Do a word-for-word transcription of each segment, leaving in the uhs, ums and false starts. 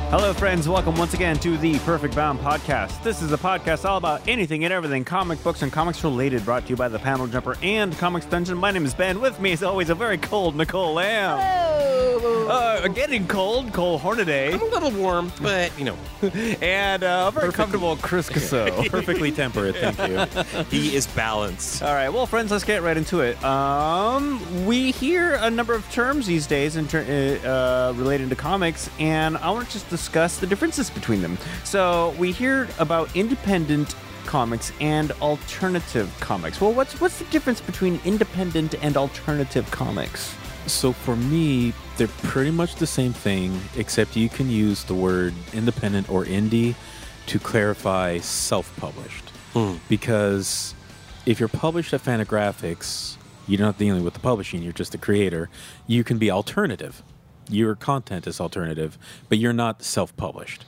Hello, friends. Welcome once again to the Perfect Bound Podcast. This is a podcast all about anything and everything comic books and comics related, brought to you by the Panel Jumper and Comics Dungeon. My name is Ben. With me, as always, a very cold Nicole Lamb. Hello. Uh, getting cold, Cole Hornaday. I'm a little warm, but, you know. And uh, a very Perfect. comfortable Chris Casso. Perfectly temperate, thank you. He is balanced. All right, well, friends, let's get right into it. Um, we hear a number of terms these days in ter- uh, related to comics, and I want to just discuss the differences between them. So we hear about independent comics and alternative comics. Well, what's what's the difference between independent and alternative comics? So for me, they're pretty much the same thing, except you can use the word independent or indie to clarify self-published. Mm. Because if you're published at Fantagraphics, you're not dealing with the publishing, you're just the creator, you can be alternative. Your content is alternative, but you're not self-published.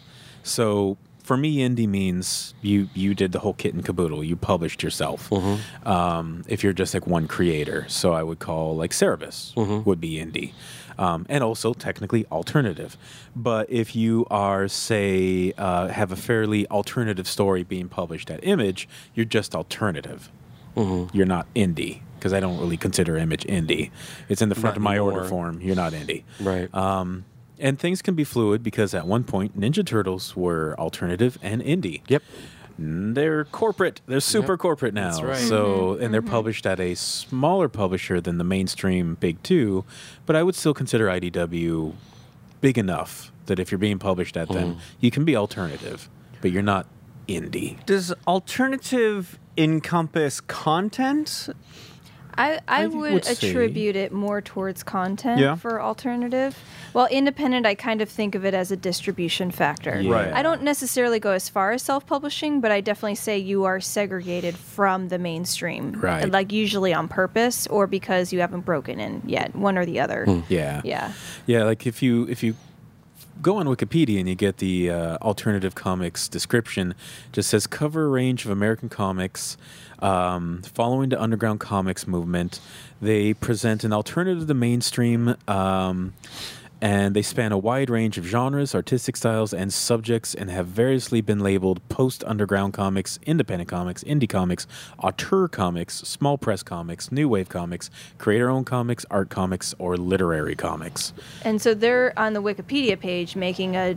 So for me, indie means you you did the whole kit and caboodle. You published yourself. Mm-hmm. Um, if you're just like one creator, so I would call like Cerebus mm-hmm. would be indie, um, and also technically alternative. But if you are, say, uh, have a fairly alternative story being published at Image, you're just alternative. Mm-hmm. You're not indie. Because I don't really consider Image indie. It's in the front Not of my anymore. order form. You're not indie. Right. Um, and things can be fluid because at one point, Ninja Turtles were alternative and indie. Yep. They're corporate. They're super Yep. corporate now. That's right. So, and they're published at a smaller publisher than the mainstream big two. But I would still consider I D W big enough that if you're being published at them, you can be alternative, but you're not indie. Does alternative encompass content? I, I, I would, would say- attribute it more towards content Yeah. for alternative. Well, independent, I kind of think of it as a distribution factor. Yeah. Right. I don't necessarily go as far as self-publishing, but I definitely say you are segregated from the mainstream. Right. Like usually on purpose or because you haven't broken in yet, one or the other. Yeah. Yeah. Yeah, like if you if you go on Wikipedia and you get the uh, alternative comics description, it just says cover a range of American comics um, following the underground comics movement. They present an alternative to the mainstream, um, and they span a wide range of genres, artistic styles, and subjects, and have variously been labeled post-underground comics, independent comics, indie comics, auteur comics, small press comics, new wave comics, creator-owned comics, art comics, or literary comics. And so they're on the Wikipedia page making a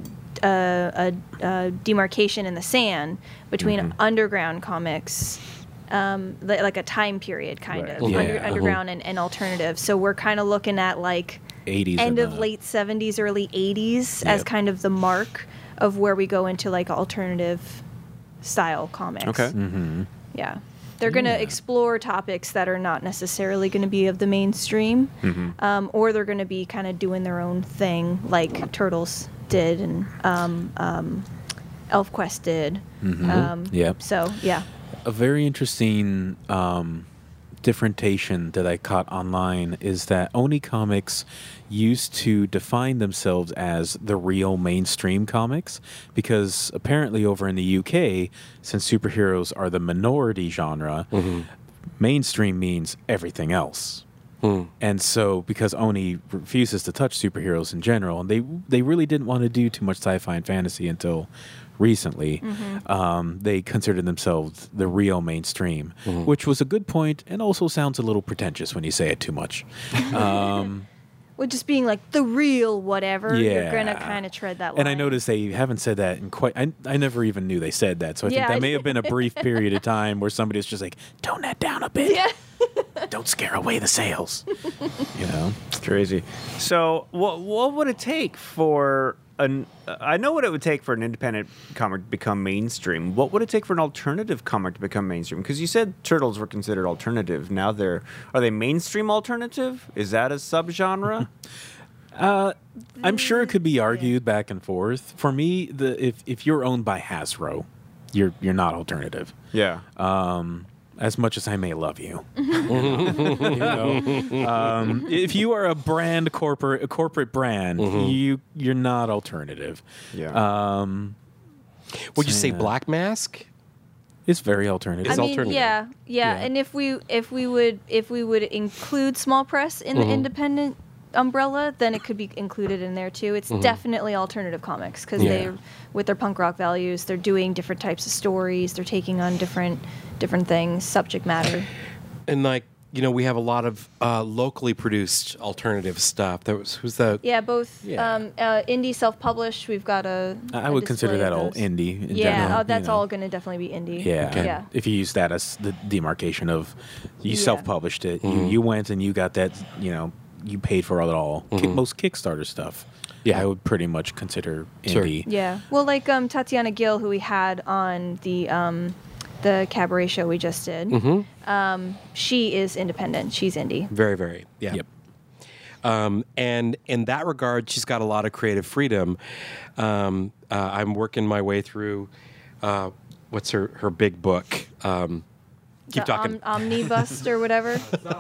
a, a, a demarcation in the sand between Mm-hmm. underground comics, um, li- like a time period kind Right. of Yeah. under, Uh-huh. underground and, and alternative. So we're kind of looking at like eighties end and of uh, late seventies, early eighties as Yep. kind of the mark of where we go into like alternative style comics. Okay. Mm-hmm. Yeah. They're going to Yeah. explore topics that are not necessarily going to be of the mainstream, Mm-hmm. um, or they're going to be kind of doing their own thing, like Turtles did and um, um, ElfQuest did. Mm-hmm. Um, Yep. So, yeah. A very interesting um, differentiation that I caught online is that Oni Comics used to define themselves as the real mainstream comics because apparently over in the U K, since superheroes are the minority genre, mainstream means everything else. Mm. And so, because Oni refuses to touch superheroes in general, and they they really didn't want to do too much sci-fi and fantasy until recently, um, they considered themselves the real mainstream, which was a good point, and also sounds a little pretentious when you say it too much. Um, With just being like the real whatever, you're going to Yeah. kind of tread that line. and I noticed they haven't said that in quite. I, I never even knew they said that, so I Yeah, think I that may have been a brief period of time where somebody was just like, "Tone that down a bit. Yeah. Don't scare away the sales." You know. It's crazy. So, what what would it take for an? I know what it would take for an independent comic to become mainstream. What would it take for an alternative comic to become mainstream? Because you said Turtles were considered alternative. Now they're are they mainstream alternative? Is that a subgenre? Uh, I'm sure it could be argued back and forth. For me, the if if you're owned by Hasbro, you're you're not alternative. yeah. Um, as much as I may love you, you know, um, if you are a brand corporate a corporate brand, you you're not alternative. Yeah. Um, Would you say Yeah. Black Mask? it's very alternative. Is I mean, alternative. yeah, yeah, Yeah. and if we if we would if we would include small press in the independent umbrella, then it could be included in there too. It's definitely alternative comics because Yeah. they, with their punk rock values, they're doing different types of stories. They're taking on different different things, subject matter. And like, you know, we have a lot of uh, locally produced alternative stuff. There was who's the Yeah, both Yeah. Um, uh, indie self-published. We've got a. I a would consider display that of all those. indie. In Yeah, general, oh, that's you know. all going to definitely be indie. Yeah. Okay. Yeah. If you use that as the demarcation of you Yeah. self-published it, you, you went and you got that, you know, you paid for it all. Ki- most Kickstarter stuff, Yeah. I would pretty much consider Sure. indie. Yeah. Well, like um, Tatiana Gill, who we had on the um, the cabaret show we just did. Um, she is independent. She's indie. very very yeah. Yep. Um, and in that regard, she's got a lot of creative freedom. Um, uh, I'm working my way through uh, what's her her big book. Um, keep The talking. Om- Omnibust or whatever.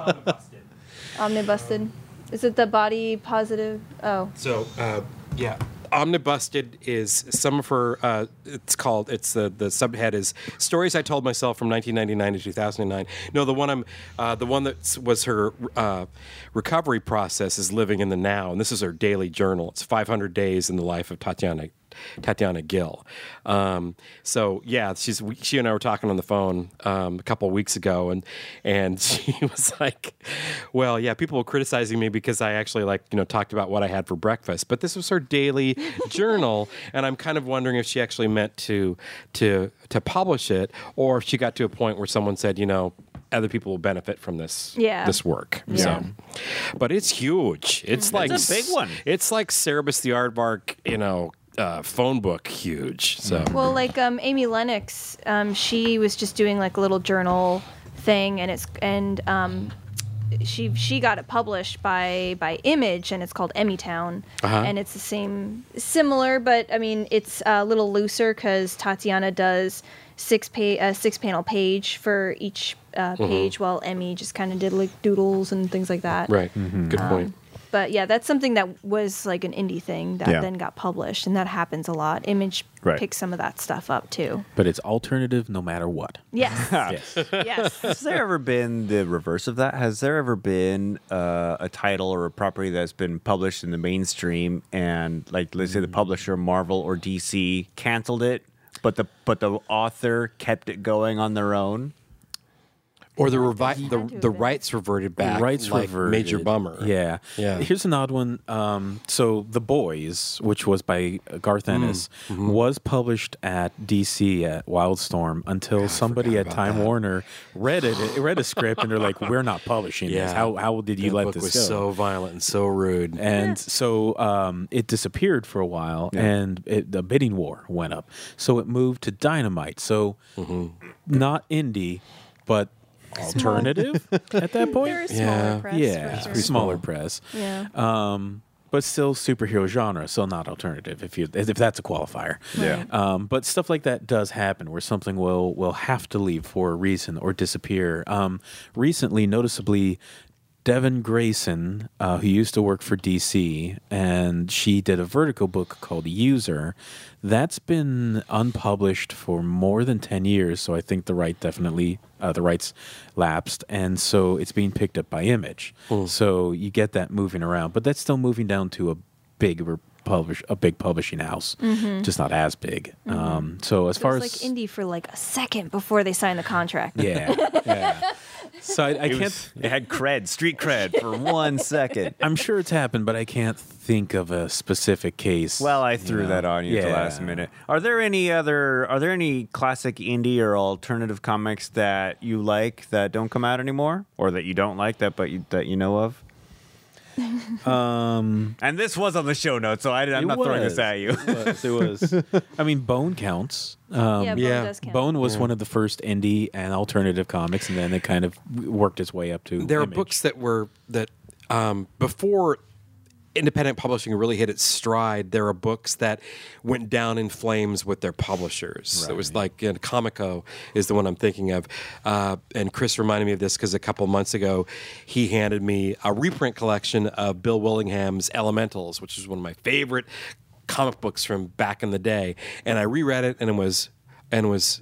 Omnibusted. Is it the body positive? Oh. So, uh, yeah. Omnibusted is some of her, uh, it's called, it's the, the subhead is Stories I Told Myself from nineteen ninety-nine to two thousand nine. No, the one I'm, uh, the one that was her uh, recovery process is Living in the Now, and this is her daily journal. It's five hundred days in the life of Tatiana Tatiana Gill. Um, so yeah, she's we, she and I were talking on the phone um, a couple of weeks ago, and and she was like, "Well, yeah, people were criticizing me because I actually like you know talked about what I had for breakfast, but this was her daily journal, and I'm kind of wondering if she actually meant to to to publish it, or if she got to a point where someone said, you know." Other people will benefit from this Yeah. this work. Yeah. So, but it's huge. It's like It's a big one. It's like Cerebus the Aardvark, you know, uh, phone book huge. So Well, like um, Amy Lennox, um, she was just doing like a little journal thing, and it's and um, she she got it published by by Image, and it's called Emmytown, Uh-huh. and it's the same similar, but I mean it's a little looser because Tatiana does six pa- a six panel page for each uh, page, while Emmy just kind of did like doodles and things like that. right, good point. But yeah, that's something that was like an indie thing that Yeah. then got published, and that happens a lot. Image Right. picks some of that stuff up too. But it's alternative no matter what. Yes. Yes. Yes. Has there ever been the reverse of that? Has there ever been uh, a title or a property that's been published in the mainstream and, like, let's say the publisher, Marvel or D C, canceled it, but the but the author kept it going on their own? Or the revi- Had to the have the been. rights reverted back. Rights like reverted. Major Bummer. Yeah. Yeah. Here's an odd one. Um, so The Boys, which was by Garth Mm, Ennis, mm-hmm. was published at D C at Wildstorm until somebody at about Time that. Warner read it, read a script, and they're like, "We're not publishing Yeah. this. How how did you That let book this was go?" so violent and so rude. And so um, it disappeared for a while, Yeah. and it, the bidding war went up. So it moved to Dynamite. So Mm-hmm. not indie, but alternative at that point. They're a smaller Yeah. press. Yeah, for sure. smaller press. Yeah. Um, but still superhero genre, so not alternative. If you if that's a qualifier. Yeah. Um, but stuff like that does happen, where something will will have to leave for a reason or disappear. Um, recently, noticeably, Devin Grayson, uh, who used to work for D C, and she did a Vertigo book called User. That's been unpublished for more than ten years, so I think the right definitely uh, the rights lapsed, and so it's being picked up by Image. So you get that moving around, but that's still moving down to a big re- publish a big publishing house, just not as big. Um, so as So far it's as like indie for like a second before they sign the contract. yeah, yeah. So I, I It, can't. was, it had cred, street cred for one second. I'm sure it's happened, but I can't think of a specific case. Well, I threw know. that on you at the Yeah. last minute. Are there any other? Are there any classic indie or alternative comics that you like that don't come out anymore, or that you don't like that but you, that you know of? Um, And this was on the show notes, so I, I'm it not throwing this was. at you. It was. It was. I mean, Bone counts. Um, yeah, Bone yeah. does count. Bone was one of the first indie and alternative comics, and then it kind of worked its way up to. There are Image. books that were that um, before independent publishing really hit its stride. There are books that went down in flames with their publishers. It was like uh, Comico is the one I'm thinking of, uh, and Chris reminded me of this because a couple months ago he handed me a reprint collection of Bill Willingham's Elementals, which is one of my favorite comic books from back in the day, and I reread it and it was and was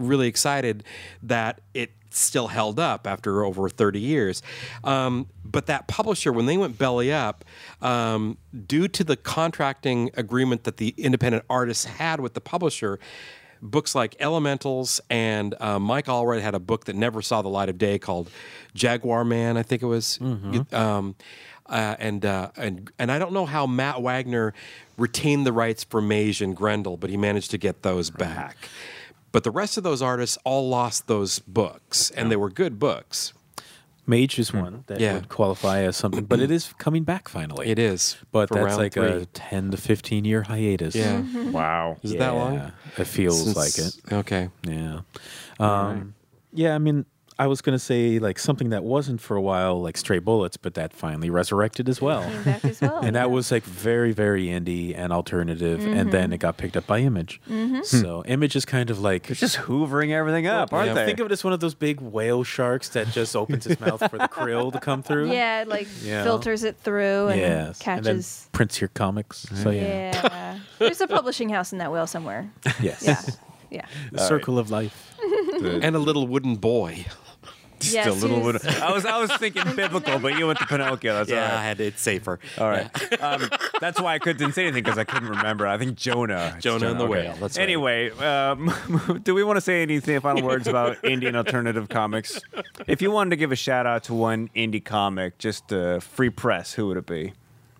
really excited that it still held up after over thirty years. Um, but that publisher, when they went belly up, um, due to the contracting agreement that the independent artists had with the publisher, books like Elementals and uh, Mike Allred had a book that never saw the light of day called Jaguar Man, I think it was. Mm-hmm. Um, uh, and uh, and and I don't know how Matt Wagner retained the rights for Mage and Grendel, but he managed to get those back. But the rest of those artists all lost those books, and they were good books. Mage is one that Yeah. would qualify as something, but it is coming back finally. It is. But for that's round like three. a ten to fifteen year hiatus. Yeah. Wow. Is it that long? It feels Since- like it. Okay. Yeah. Um, Yeah, I mean, I was going to say like something that wasn't for a while, like Stray Bullets, but that finally resurrected as well. Came back as well. And that yeah. was like very, very indie and alternative, and then it got picked up by Image. So Image is kind of like They're just hoovering everything up, aren't yeah, they? think of it as one of those big whale sharks that just opens his mouth for the krill to come through. Yeah, like Yeah. filters it through and Yes. And then catches. prints your comics. So yeah. yeah. There's a publishing house in that whale somewhere. Yes. Yeah. Yeah. The circle of life. And a little wooden boy. Yes, a little he was- bit. I was I was thinking biblical, but you went to Pinocchio. That's all right. had it's safer. All right. Um, that's why I couldn't say anything because I couldn't remember. I think Jonah. It's Jonah and the okay. Whale, that's right. Anyway, um, do we want to say anything, final words about indie and alternative comics? If you wanted to give a shout out to one indie comic, just uh, free press, who would it be?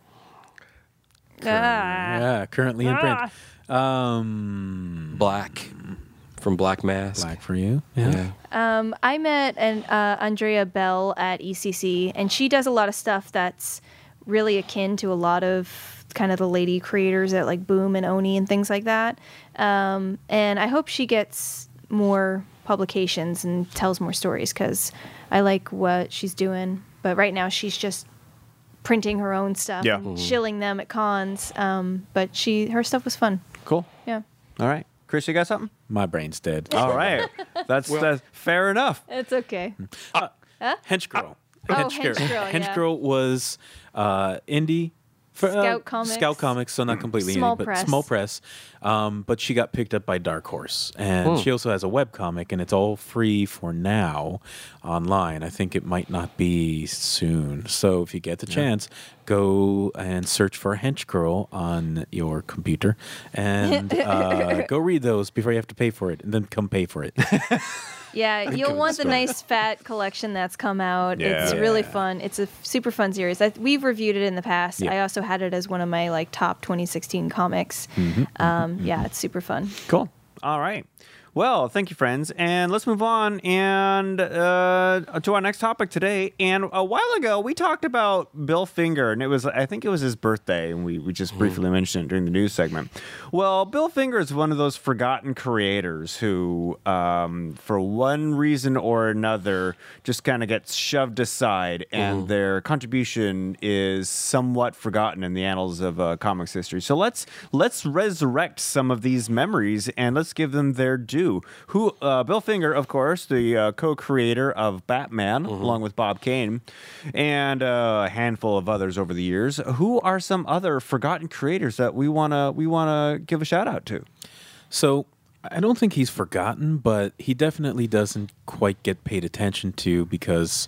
Ah. Yeah, currently in print. Ah. Um, Black from Black Mask. Black for you. Yeah. Yeah. Um, I met an uh, Andrea Bell at E C C, and she does a lot of stuff that's really akin to a lot of kind of the lady creators at like Boom and Oni and things like that. Um, and I hope she gets more publications and tells more stories because I like what she's doing. But right now she's just printing her own stuff, Yeah. and shilling them at cons. Um, but she her stuff was fun. Cool. Yeah, All right. Chris, you got something? My brain's dead. All right. That's, that's fair enough. it's okay. Hench Girl. Oh, Hench Girl. Hench Girl, Hench yeah. Girl was uh, indie. For, uh, Scout Comics. Scout Comics, so not completely Small indie, but press. small press. Um, but she got picked up by Dark Horse. And she also has a webcomic, and it's all free for now online. I think it might not be soon. So if you get the chance, go and search for Hench Girl on your computer and uh, go read those before you have to pay for it, and then come pay for it. Yeah, you'll want the story. nice fat collection that's come out. It's Yeah. really fun. It's a super fun series. I, we've reviewed it in the past. Yeah. I also had it as one of my like top twenty sixteen comics. Um, yeah, it's super fun. Cool. All right. Well, thank you, friends. And let's move on and uh, to our next topic today. And a while ago, we talked about Bill Finger, and it was, I think it was his birthday, and we, we just briefly mentioned it during the news segment. Well, Bill Finger is one of those forgotten creators who, um, for one reason or another, just kind of gets shoved aside, and their contribution is somewhat forgotten in the annals of uh, comics history. So let's let's resurrect some of these memories and let's give them their due. Who uh, Bill Finger, of course, the uh, co-creator of Batman, along with Bob Kane, and uh, a handful of others over the years. Who are some other forgotten creators that we wanna we wanna give a shout out to? So I don't think he's forgotten, but he definitely doesn't quite get paid attention to because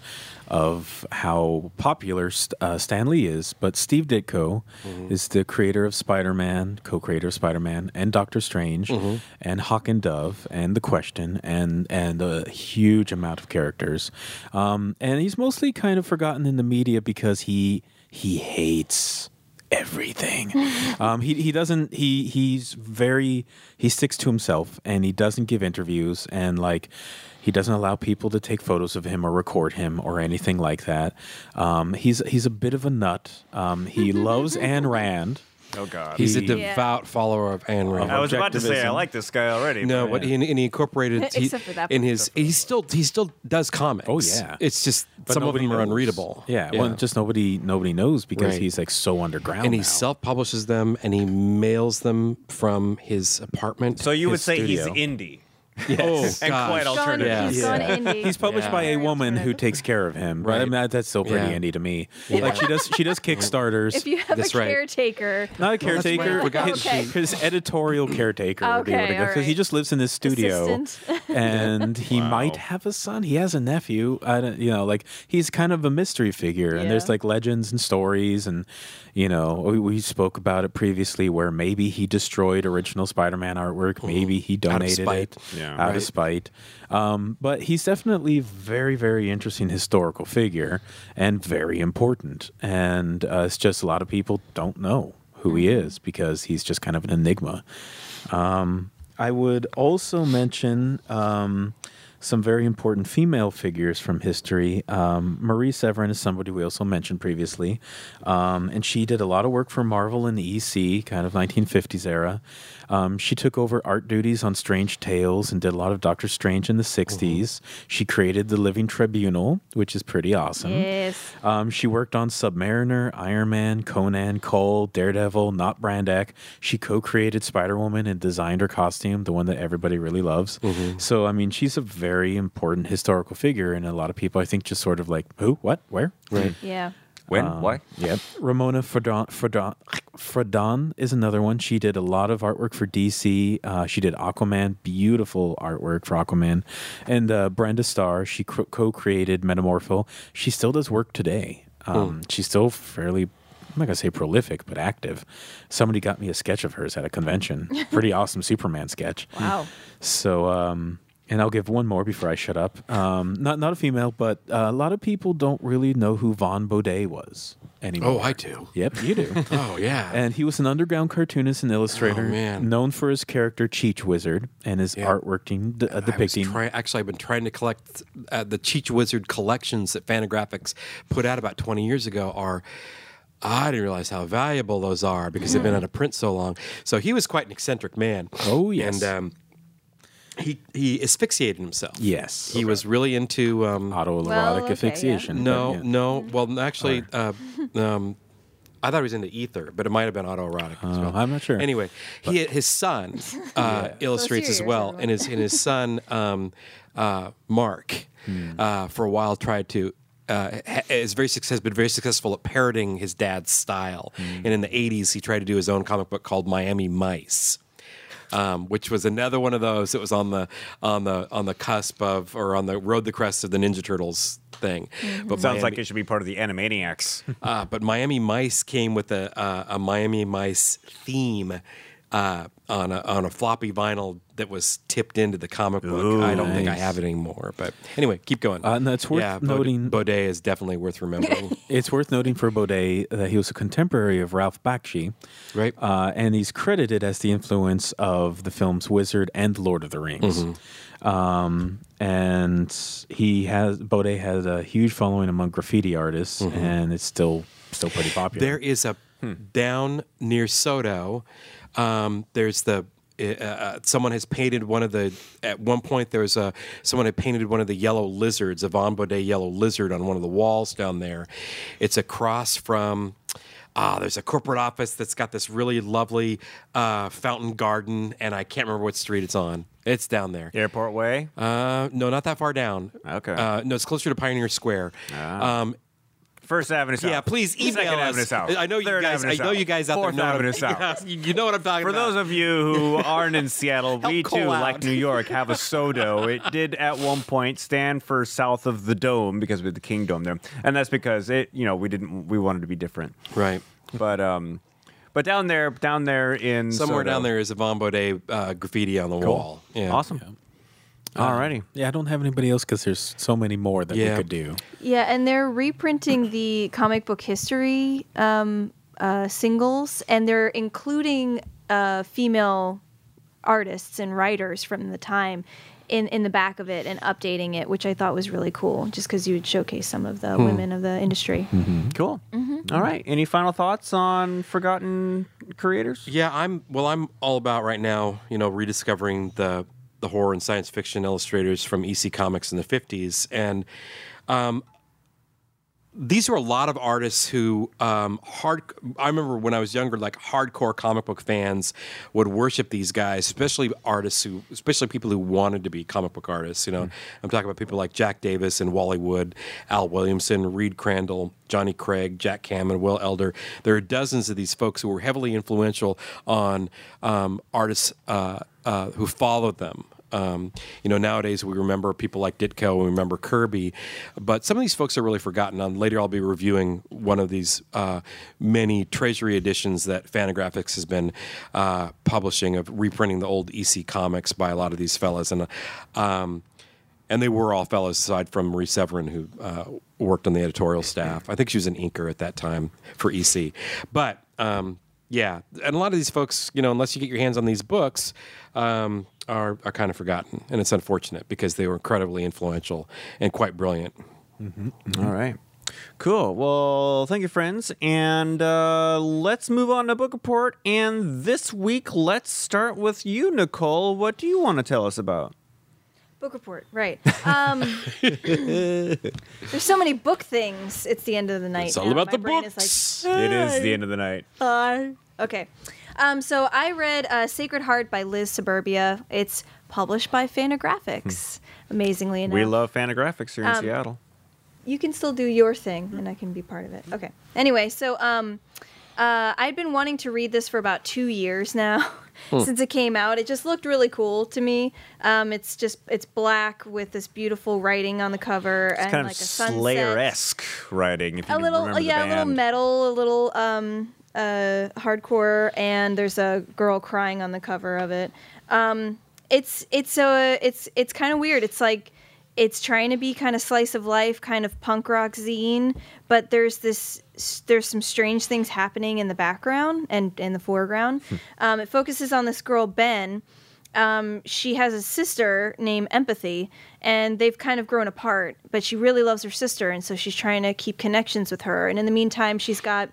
of how popular St- uh, Stan Lee is. But Steve Ditko is the creator of Spider-Man, co-creator of Spider-Man, and Doctor Strange, and Hawk and Dove, and The Question, and and a huge amount of characters. Um, and he's mostly kind of forgotten in the media because he he hates everything. um, he he doesn't he he's very he sticks to himself, and he doesn't give interviews, and like he doesn't allow people to take photos of him or record him or anything like that. Um, he's he's a bit of a nut. Um, he loves Ayn Rand. Oh God, He's a He- devout follower of Ayn Rand. I was about to say I objectivism. like this guy already. No, but- but he, and he incorporated he, Except for that in part. his. He still he still does comics. Oh, yeah. it's just But some of nobody them are knows. unreadable. Yeah, well, just nobody nobody knows because Right. he's like so underground. and he now. self-publishes them and he mails them from his apartment. So you would his say studio. he's indie. Oh, And gosh. quite He's gone, alternative. Yeah. he's gone Yeah. indie. He's published Yeah. by a Very woman who alternative. takes care of him. Right? I Right. mean, that, that's still pretty Yeah. indie to me. Yeah. Like she does, she does Kickstarters. If you have That's a right. caretaker, Not a that's caretaker. right. Forgot his, Okay. his editorial caretaker would be what Okay, it goes, 'cause he alright. just lives in this studio, assistant. and he Wow. might have a son. He has a nephew. I don't, you know, like he's kind of a mystery figure, and there's Yeah. like legends and stories, and you know, we, we spoke about it previously, where maybe he destroyed original Spider-Man artwork, maybe he Out of donated spite. it Yeah. out Right. of spite. Um, but he's definitely very, very interesting historical figure and very important. And uh, it's just a lot of people don't know who he is because he's just kind of an enigma. Um, I would also mention um, some very important female figures from history. Um, Marie Severin is somebody we also mentioned previously, um, and she did a lot of work for Marvel in the E C, kind of nineteen fifties era. Um, she took over art duties on Strange Tales and did a lot of Doctor Strange in the sixties. She created the Living Tribunal, which is pretty awesome. Yes. Um, she worked on Submariner, Iron Man, Conan, Cole, Daredevil, Not Brandak. She co-created Spider-Woman and designed her costume, the one that everybody really loves. So, I mean, she's a very important historical figure, and a lot of people, I think, just sort of like, who, what, where? Right. Yeah. When? Um, Why? Yep. Ramona Fradon, Fradon, Fradon is another one. She did a lot of artwork for D C. Uh, she did Aquaman, beautiful artwork for Aquaman. And uh, Brenda Starr, she co- co-created Metamorpho. She still does work today. Um, She's still fairly, I'm not going to say prolific, but active. Somebody got me a sketch of hers at a convention. Pretty awesome Superman sketch. Wow. So, um, and I'll give one more before I shut up. Um, not not a female, but uh, a lot of people don't really know who Vaughn Baudet was anymore. Oh, I do. Yep, you do. Oh, yeah. And he was an underground cartoonist and illustrator, Oh, man. known for his character Cheech Wizard and his Yeah. artwork team, d- uh, I was depicting. try- actually, I've been trying to collect uh, the Cheech Wizard collections that Fantagraphics put out about twenty years ago. Are I didn't realize how valuable those are because they've been out of print so long. So he was quite an eccentric man. Oh, yes. and um, he he asphyxiated himself. Yes. he was really into. Um, Autoerotic Well, okay, asphyxiation. no, but yeah. no. Well, actually, uh, um, I thought he was into ether, but it might have been autoerotic as Uh, well. I'm not sure. Anyway, he his son uh, illustrates as serious, well, everyone. and his and his son um, uh, Mark uh, for a while tried to. Uh, ha- is very success, has been very successful at parroting his dad's style, and in the eighties he tried to do his own comic book called Miami Mice, um, which was another one of those that was on the on the on the cusp of or on the road the crest of the Ninja Turtles thing. But Sounds like Miami- it should be part of the Animaniacs. uh, but Miami Mice came with a uh, a Miami Mice theme uh, on a on a floppy vinyl that was tipped into the comic book. I don't think I nice. have it anymore. But anyway, keep going. Uh, and it's worth yeah, Baudet- noting- Baudet is definitely worth remembering. It's worth noting for Baudet that he was a contemporary of Ralph Bakshi. Right. Uh, and he's credited as the influence of the films Wizard and Lord of the Rings. Mm-hmm. Um, and he has, Baudet has a huge following among graffiti artists, and it's still still pretty popular. There is a down near Soto. Um, there's the uh, uh, someone has painted one of the. At one point, there was a someone had painted one of the yellow lizards, a Von Baudet yellow lizard, on one of the walls down there. It's across from. Ah, there's a corporate office that's got this really lovely uh, fountain garden, and I can't remember what street it's on. It's down there. Airport Way. Uh, no, not that far down. Okay. Uh, no, it's closer to Pioneer Square. Um, First Avenue South. yeah, please email Second us. Avenue South. I know you Third guys. Avenue I know South. you guys out Fourth there know. Avenue what, South. you know what I'm talking For about. those of you who aren't in Seattle, we Help too, Cole like out. New York, have a SoDo. It did at one point stand for south of the Dome because we had the King Dome there, and that's because it, you know, we didn't, we wanted to be different. Right. But um, but down there, down there in Somewhere SoDo. down there is a Von Baudet uh, graffiti on the wall. Yeah. Awesome. Alrighty. yeah, I don't have anybody else because there's so many more that Yeah. we could do. Yeah, and they're reprinting the comic book history um, uh, singles, and they're including uh, female artists and writers from the time in, in the back of it and updating it, which I thought was really cool, just because you would showcase some of the women of the industry. Cool. All right. Any final thoughts on forgotten creators? Yeah, I'm. Well, I'm all about right now. You know, rediscovering the the horror and science fiction illustrators from E C Comics in the fifties, and um, these were a lot of artists who um, hard. I remember when I was younger, like hardcore comic book fans would worship these guys, especially artists who, especially people who wanted to be comic book artists. You know, mm. I'm talking about people like Jack Davis and Wally Wood, Al Williamson, Reed Crandall, Johnny Craig, Jack Cameron, Will Elder. There are dozens of these folks who were heavily influential on um, artists uh, uh, who followed them. Um, you know, nowadays we remember people like Ditko, we remember Kirby, but some of these folks are really forgotten. Um, later I'll be reviewing one of these uh, many treasury editions that Fantagraphics has been uh, publishing of reprinting the old E C comics by a lot of these fellas. And um, and they were all fellas aside from Marie Severin, who uh, worked on the editorial staff. I think she was an inker at that time for E C. But um, yeah, and a lot of these folks, you know, unless you get your hands on these books, um, are are kind of forgotten, and it's unfortunate because they were incredibly influential and quite brilliant. Mm-hmm. Mm-hmm. All right, cool. Well, thank you, friends, and uh, let's move on to book report. And this week, let's start with you, Nicole. What do you want to tell us about? Book report, right? Um, there's so many book things. It's the end of the night. It's all now. about My the brain books. Is like, It is the end of the night. Hi. Okay. Um, so I read uh, Sacred Heart by Liz Suburbia. It's published by Fantagraphics, amazingly enough. We love Fantagraphics here in Um, Seattle. You can still do your thing, and I can be part of it. Okay. Anyway, so um, uh, I'd been wanting to read this for about two years now, since it came out. It just looked really cool to me. Um, it's just it's black with this beautiful writing on the cover It's and kind like of a sunset. Slayer-esque writing, if you A can little, remember the yeah, a little band. metal, a little um, uh, hardcore, and there's a girl crying on the cover of it. Um, it's it's a it's it's kind of weird. It's like it's trying to be kind of slice of life, kind of punk rock zine, but there's this there's some strange things happening in the background and in the foreground. um, it focuses on this girl Ben. Um, she has a sister named Empathy, and they've kind of grown apart, but she really loves her sister, and so she's trying to keep connections with her. And in the meantime, she's got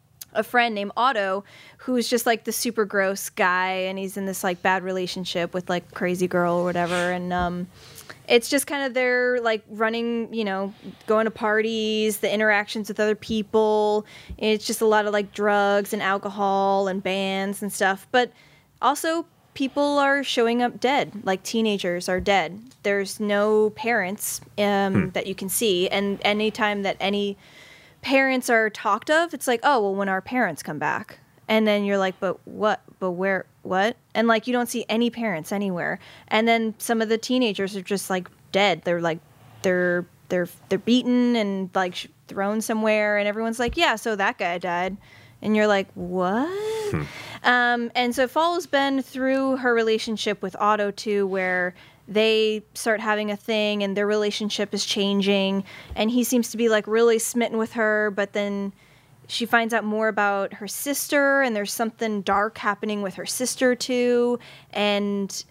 a friend named Otto, who's just like the super gross guy, and he's in this like bad relationship with like crazy girl or whatever. And um, it's just kind of their like running, you know, going to parties, the interactions with other people. It's just a lot of like drugs and alcohol and bands and stuff. But also, people are showing up dead, like teenagers are dead. There's no parents um, hmm. that you can see. And anytime that any parents are talked of, it's like, oh, well, when our parents come back. And then you're like, but what? But where? What? And like, you don't see any parents anywhere. And then some of the teenagers are just like dead. They're like, they're they're they're beaten and like sh- thrown somewhere. And everyone's like, yeah, so that guy died. And you're like, what? Hmm. Um, and so it follows Ben through her relationship with Otto too, where they start having a thing and their relationship is changing, and he seems to be like really smitten with her, but then she finds out more about her sister, and there's something dark happening with her sister too. And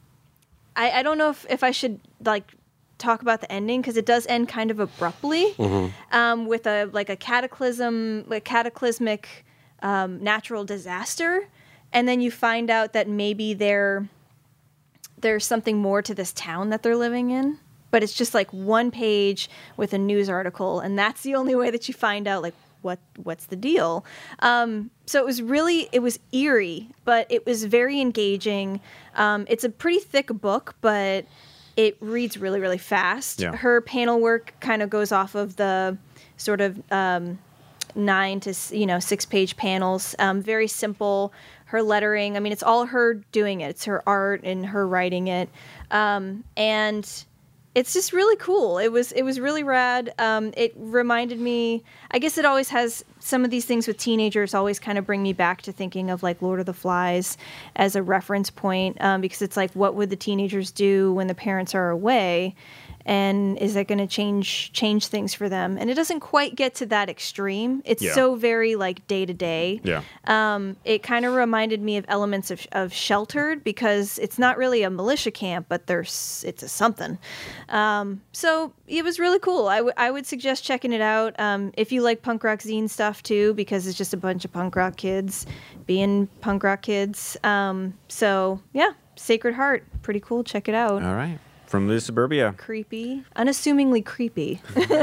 I, I don't know if, if I should like talk about the ending, because it does end kind of abruptly, mm-hmm. um, with a like a cataclysm, like cataclysmic um, natural disaster, and then you find out that maybe they're there's something more to this town that they're living in, but it's just like one page with a news article, and that's the only way that you find out like what what's the deal. Um, so it was really it was eerie, but it was very engaging. Um, it's a pretty thick book, but it reads really really fast. Yeah. Her panel work kind of goes off of the sort of um, nine to you know six page panels. Um, very simple. Her lettering, I mean, it's all her doing it. It's her art and her writing it. Um, and it's just really cool. It was it was really rad. Um, it reminded me, I guess it always has, some of these things with teenagers always kind of bring me back to thinking of like Lord of the Flies as a reference point, um, because it's like, what would the teenagers do when the parents are away? And is that going to change change things for them? And it doesn't quite get to that extreme. It's Yeah. so very like day to day. Yeah. Um, it kind of reminded me of elements of, of Sheltered, because it's not really a militia camp, but there's it's a something. Um, so it was really cool. I, w- I would suggest checking it out um, if you like punk rock zine stuff too, because it's just a bunch of punk rock kids being punk rock kids. Um, so yeah, Sacred Heart, pretty cool. Check it out. All right. from the suburbia. Creepy. Unassumingly creepy.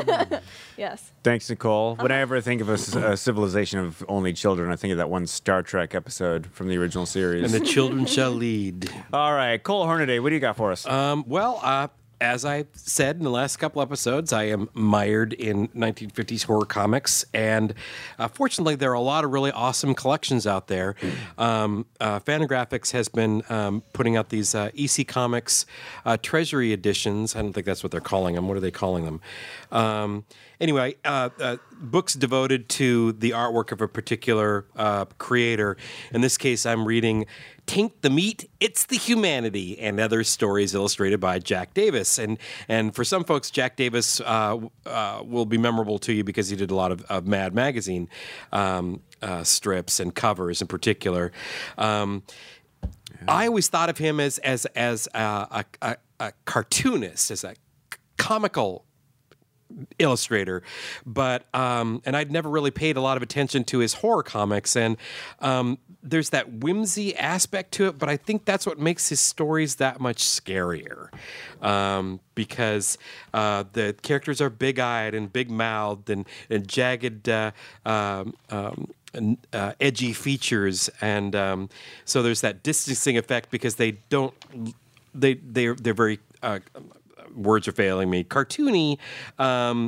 Yes. Thanks, Nicole. Whenever I think of a, c- a civilization of only children, I think of that one Star Trek episode from the original series. And the children shall lead. All right, Cole Hornaday, what do you got for us? Um, well, uh, as I said in the last couple episodes, I am mired in nineteen fifties horror comics, and uh, fortunately, there are a lot of really awesome collections out there. Um, uh, Fantagraphics has been um, putting out these uh, E C Comics uh, Treasury editions. I don't think that's what they're calling them. What are they calling them? Um, anyway, uh, uh, books devoted to the artwork of a particular uh, creator. In this case, I'm reading Taint the Meat, It's the Humanity, and other stories illustrated by Jack Davis. And and for some folks, Jack Davis uh, uh, will be memorable to you because he did a lot of, of Mad Magazine um, uh, strips and covers in particular. Um, I always thought of him as as as a, a, a cartoonist, as a comical illustrator, but um, and I'd never really paid a lot of attention to his horror comics, and um, there's that whimsy aspect to it, but I think that's what makes his stories that much scarier, um, because uh, the characters are big-eyed and big-mouthed and, and jagged uh, um, um, Uh, edgy features, and um, so there's that distancing effect because they don't they they they're very uh, words are failing me cartoony, um,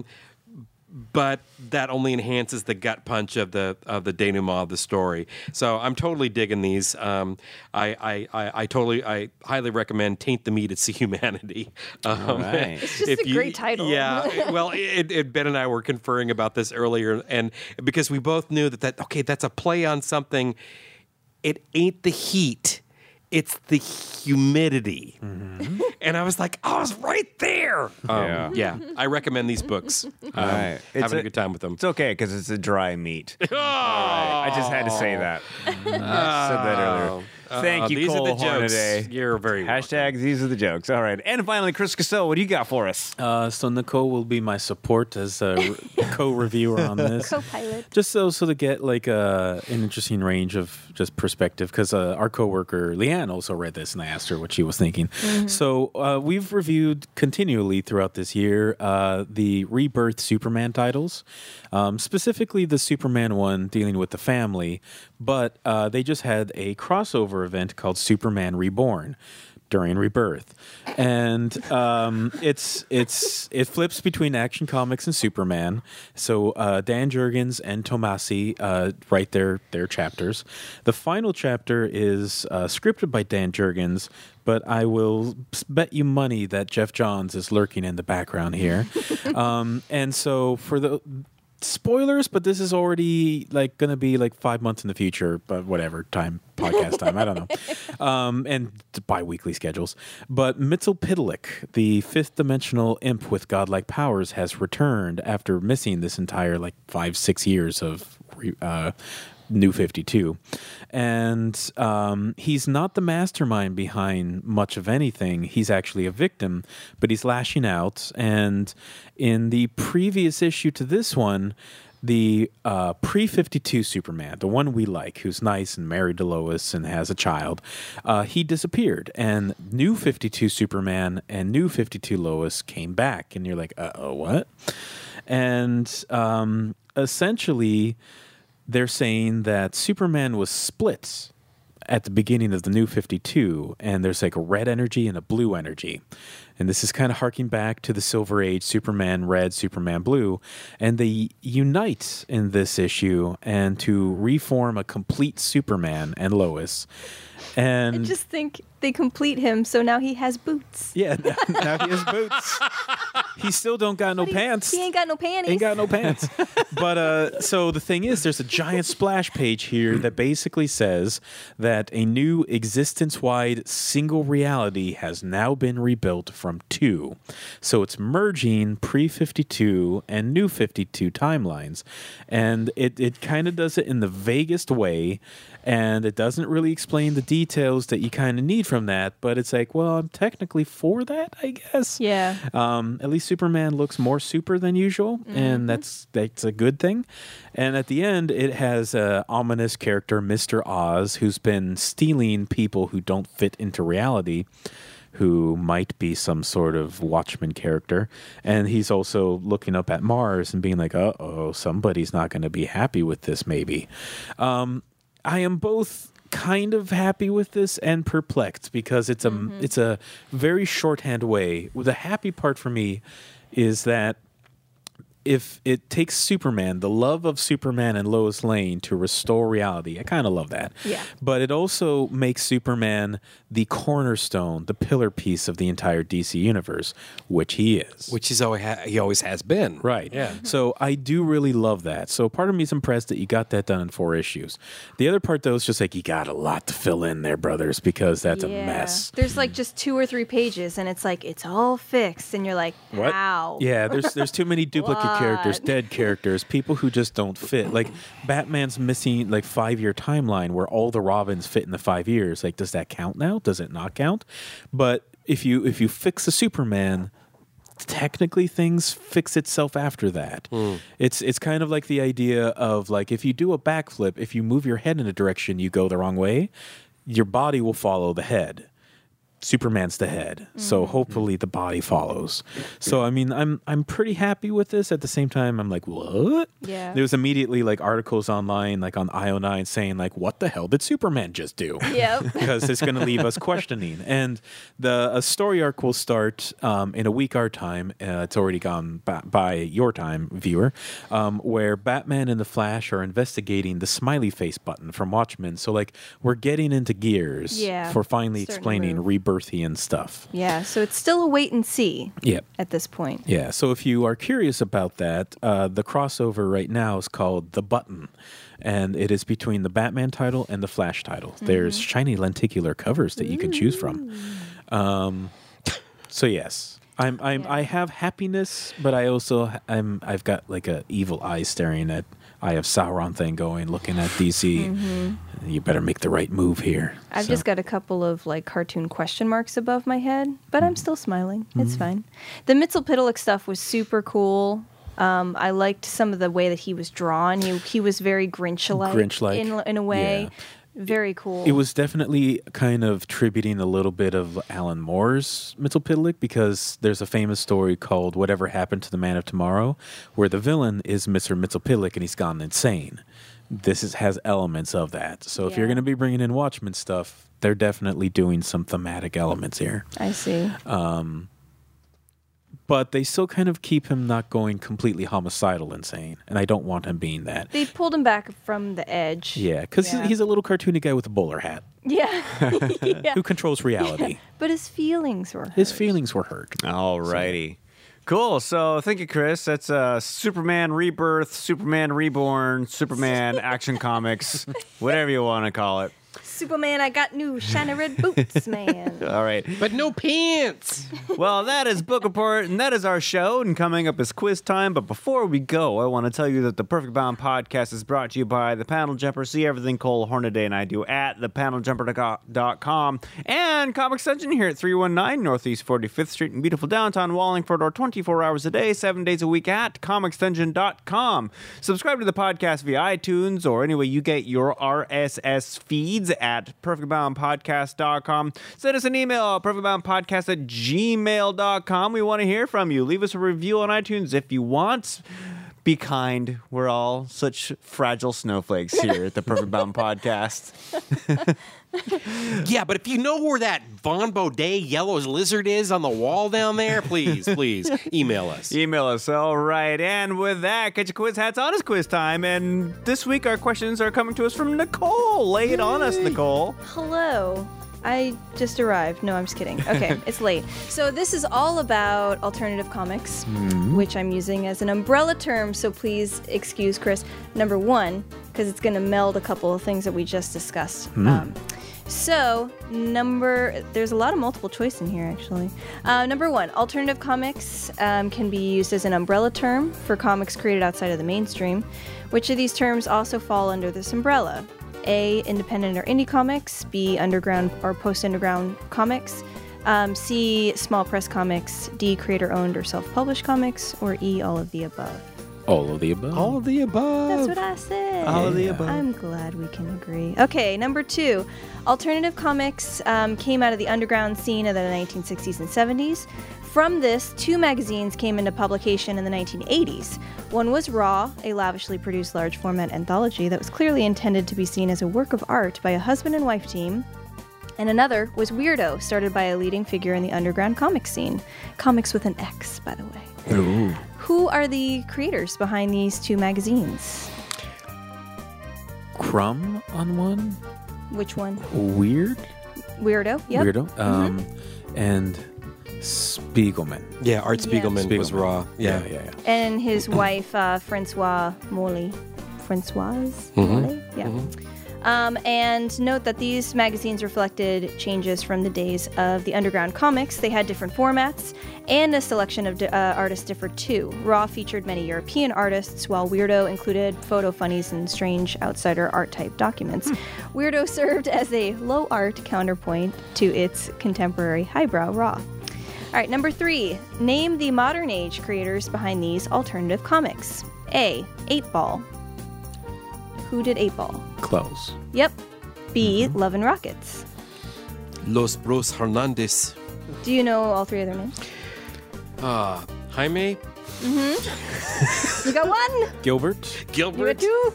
but that only enhances the gut punch of the of the denouement of the story. So I'm totally digging these. Um, I, I, I I totally I highly recommend Taint the Meat, It's the Humanity. Um, All right. It's just if a great title. Yeah. Well, it, it, Ben and I were conferring about this earlier, and because we both knew that that okay, that's a play on something. It ain't the heat. It's the humidity. Mm-hmm. And I was like, I was right there. Um, Yeah. yeah. I recommend these books. Um, All right. It's having a, a- good time with them. It's okay because it's a dry meat. Oh! I just had to say that. I said that earlier. Thank Uh, you, these Cole are the jokes. Hornaday. You're very Hashtag these are the jokes. All right. And finally, Chris Cassell, what do you got for us? Uh, so Nicole will be my support as a re- co-reviewer on this. Co-pilot. Just so so to get like uh, an interesting range of just perspective, because uh, our coworker Leanne also read this, and I asked her what she was thinking. So uh, we've reviewed continually throughout this year uh, the Rebirth Superman titles, um, specifically the Superman one dealing with the family, but uh, they just had a crossover event called Superman Reborn during Rebirth, and um, it's it's it flips between Action Comics and Superman. So uh, Dan Jurgens and Tomasi uh, write their their chapters. The final chapter is uh, scripted by Dan Jurgens, but I will bet you money that Jeff Johns is lurking in the background here. um, and so for the spoilers, but this is already like going to be like five months in the future, but whatever time, podcast time, I don't know. Um, and bi-weekly schedules. But Mxyzptlk, the fifth dimensional imp with godlike powers, has returned after missing this entire like five, six years of uh, New fifty-two. And um, he's not the mastermind behind much of anything. He's actually a victim, but he's lashing out. And in the previous issue to this one, the uh, pre fifty-two Superman, the one we like, who's nice and married to Lois and has a child, uh, he disappeared. And New fifty-two Superman and New fifty-two Lois came back. And you're like, uh-oh, what? And um, essentially, they're saying that Superman was split at the beginning of the New fifty-two, and there's like a red energy and a blue energy. And this is kind of harking back to the Silver Age, Superman Red, Superman Blue. And they unite in this issue and to reform a complete Superman and Lois. And I just think they complete him, so now he has boots. yeah, now he has boots. He still don't got no But he- pants. He ain't got no panties. Ain't got no pants. But uh, so the thing is, there's a giant splash page here that basically says that a new existence-wide single reality has now been rebuilt from two. So it's merging pre fifty-two and New fifty-two timelines. And it, it kind of does it in the vaguest way, and it doesn't really explain the details that you kind of need from that, but it's like, well, I'm technically for that, I guess. Yeah. Um, at least Superman looks more super than usual, mm-hmm. and that's that's a good thing. And at the end, it has a ominous character, Mister Oz, who's been stealing people who don't fit into reality, who might be some sort of Watchmen character. And he's also looking up at Mars and being like, uh-oh, somebody's not going to be happy with this, maybe. Um, I am both kind of happy with this and perplexed because it's a mm-hmm. it's a very shorthand way. The happy part for me is that if it takes Superman, the love of Superman and Lois Lane, to restore reality, I kind of love that. Yeah. But it also makes Superman the cornerstone, the pillar piece of the entire D C universe, which he is. Which he's always ha- he always has been. Right. Yeah. So I do really love that. So part of me is impressed that you got that done in four issues. The other part, though, is just like, you got a lot to fill in there, brothers, because that's yeah. a mess. There's like just two or three pages, and it's like, it's all fixed, and you're like, What? how? Yeah, there's there's too many duplicate characters, dead characters, people who just don't fit. Like Batman's missing like five year timeline where all the Robins fit in the five years. Like, does that count now? Does it not count? But if you if you fix a Superman, technically things fix itself after that. Mm. It's it's kind of like the idea of like, if you do a backflip, if you move your head in a direction you go the wrong way, your body will follow the head. Superman's the head, so mm-hmm. hopefully the body follows. So I mean, I'm I'm pretty happy with this. At the same time, I'm like, what? Yeah. There's immediately like articles online, like on I O nine, saying like, what the hell did Superman just do? Yep. Because it's going to leave us questioning. And the a story arc will start um, in a week our time. Uh, it's already gone by, by your time, viewer, um, where Batman and the Flash are investigating the smiley face button from Watchmen. So like, we're getting into gears yeah, for finally explaining rebirthian stuff. Yeah, so it's still a wait and see yep. at this point. Yeah, so if you are curious about that, uh, the crossover right now is called The Button, and it is between the Batman title and the Flash title. Mm-hmm. There's shiny lenticular covers that you can choose from. Um, so yes, I'm, I'm yeah. I have happiness, but I also I'm I've got like a evil eye staring at Eye of Sauron thing going, looking at D C. Mm-hmm. You better make the right move here. I've so. just got a couple of like cartoon question marks above my head, but I'm still smiling. Mm-hmm. It's fine. The Mxyzptlk stuff was super cool. Um, I liked some of the way that he was drawn. He he was very Grinch-like, Grinch-like. in in a way. Yeah. Very cool. It was definitely kind of tributing a little bit of Alan Moore's Mxyzptlk, because there's a famous story called Whatever Happened to the Man of Tomorrow, where the villain is Mister Mxyzptlk and he's gone insane. This is, has elements of that. So yeah. if you're going to be bringing in Watchmen stuff, they're definitely doing some thematic elements here. I see. Um, but they still kind of keep him not going completely homicidal insane, and I don't want him being that. They pulled him back from the edge. Yeah, because yeah. he's a little cartoony guy with a bowler hat. Yeah. yeah. Who controls reality. Yeah. But his feelings were hurt. His feelings were hurt. Alrighty. So. Cool. So thank you, Chris. That's uh, Superman Rebirth, Superman Reborn, Superman Action Comics, whatever you want to call it. Superman, I got new shiny red boots, man. All right. But no pants. Well, that is Book Report, and that is our show. And coming up is quiz time. But before we go, I want to tell you that the Perfect Bound podcast is brought to you by The Panel Jumper. See everything Cole Hornaday and I do at the panel jumper dot com. And Comic Extension here at three one nine Northeast forty-fifth Street in beautiful downtown Wallingford, or twenty-four hours a day, seven days a week at comic extension dot com. Subscribe to the podcast via iTunes or any way you get your R S S feeds at perfect bound podcast dot com. Send us an email at perfect bound podcast at gmail dot com. We want to hear from you. Leave us a review on iTunes if you want. Be kind. We're all such fragile snowflakes here at the Perfect Bound Podcast. Yeah, but if you know where that Von Baudet yellow lizard is on the wall down there, please, please email us. Email us. All right. And with that, get your quiz hats on. It's quiz time. And this week, our questions are coming to us from Nicole. Lay it on us, Nicole. Hello. I just arrived. No, I'm just kidding. Okay, it's late. So this is all about alternative comics, mm-hmm. which I'm using as an umbrella term, so please excuse Chris. Number one, because it's going to meld a couple of things that we just discussed. Mm. Um, so, number, there's a lot of multiple choice in here, actually. Uh, number one, alternative comics um, can be used as an umbrella term for comics created outside of the mainstream. Which of these terms also fall under this umbrella? A, independent or indie comics, B, underground or post-underground comics, Um, C, small press comics. D, creator-owned or self-published comics. Or E, all of the above. All of the above. All of the above. That's what I said. All of the above. I'm glad we can agree. Okay, number two. Alternative comics um, came out of the underground scene of the nineteen sixties and seventies. From this, two magazines came into publication in the nineteen eighties. One was Raw, a lavishly produced large-format anthology that was clearly intended to be seen as a work of art by a husband and wife team. And another was Weirdo, started by a leading figure in the underground comic scene. Comics with an X, by the way. Ooh. Who are the creators behind these two magazines? Crumb on one. Which one? Weird. Weirdo, yep. Weirdo. Um, and Spiegelman. Yeah, Art Yeah. Spiegelman was Spiegelman. Raw. Yeah. Yeah, yeah, yeah. And his wife, uh, Francois Molly. Francoise Molly? Yeah. Um, and note that these magazines reflected changes from the days of the underground comics. They had different formats, and a selection of di- uh, artists differed too. Raw featured many European artists, while Weirdo included photo funnies and strange outsider art-type documents. Weirdo served as a low-art counterpoint to its contemporary highbrow Raw. All right, number three. Name the modern age creators behind these alternative comics. A. eight ball. Who did eight ball? Close. Yep. B. Love and Rockets. Los Bros Hernandez. Do you know all three of their names? Uh, Jaime. You got one. Gilbert. You Gilbert. got two.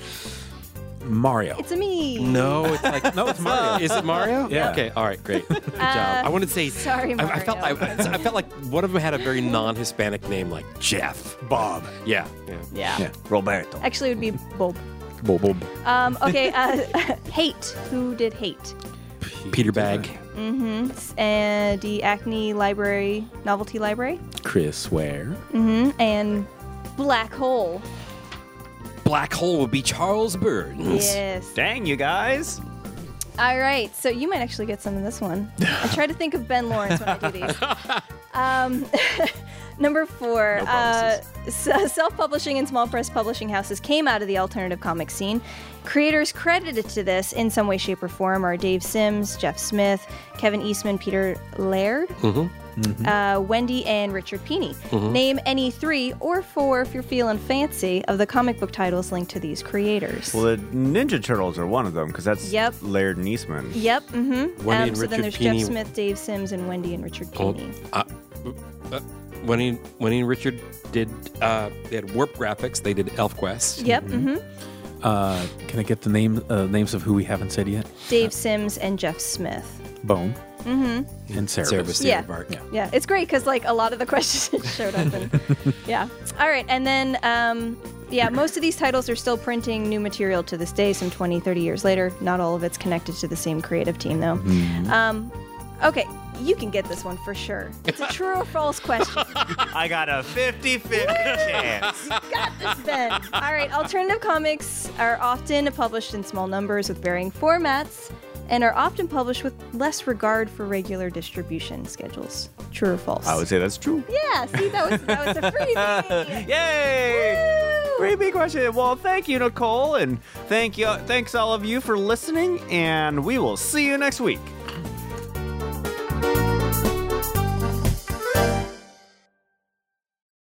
Mario. It's a me. No, it's like No, it's Mario. Is it Mario? Yeah. Okay. All right. Great. Good job. Uh, I wanted to say. sorry, I, I felt. I, Mario. I felt like one of them had a very non-Hispanic name, like Jeff. Bob. Yeah. Yeah. Yeah. Yeah. Roberto. Actually, it would be Bob. Bob, Bob. Um, okay. Uh, Hate. Who did Hate? Peter Bag. And the Acme Library, Novelty Library. Chris Ware. hmm And Black Hole. Black Hole would be Charles Burns. Yes. Dang, you guys. All right, so you might actually get some in this one. I try to think of Ben Lawrence when I do these. Um, number four, No uh, promises. s- self-publishing and small press publishing houses came out of the alternative comic scene. Creators credited to this in some way, shape, or form are Dave Sims, Jeff Smith, Kevin Eastman, Peter Laird, uh, Wendy, and Richard Pini. Name any three or four, if you're feeling fancy, of the comic book titles linked to these creators. Well, the Ninja Turtles are one of them because that's Yep. Laird and Eastman. Yep. Mm-hmm. Wendy Um, and so then Richard there's Pini- Jeff Smith, Dave Sims, and Wendy and Richard Oh, Pini. uh, uh, when he when he and Richard did uh, they had Warp Graphics, they did ElfQuest. Yep. Mm-hmm. Uh, can I get the name uh, names of who we haven't said yet? Dave Sims and Jeff Smith. Bone. Mm-hmm. And Cerebus. Cerebus, Yeah. David Bark. Yeah. Yeah, it's great because like a lot of the questions showed up. And, yeah. All right, and then um, yeah, most of these titles are still printing new material to this day, some twenty, thirty years later. Not all of it's connected to the same creative team, though. Um, okay, you can get this one for sure. It's a true or false question. I got a fifty-fifty chance. Got this, Ben. All right, alternative comics are often published in small numbers with varying formats and are often published with less regard for regular distribution schedules. True or false? I would say that's true. Yeah, see, that was, that was a freebie. Yay! Woo! Great big question. Well, thank you, Nicole, and thank you, thanks all of you for listening, and we will see you next week.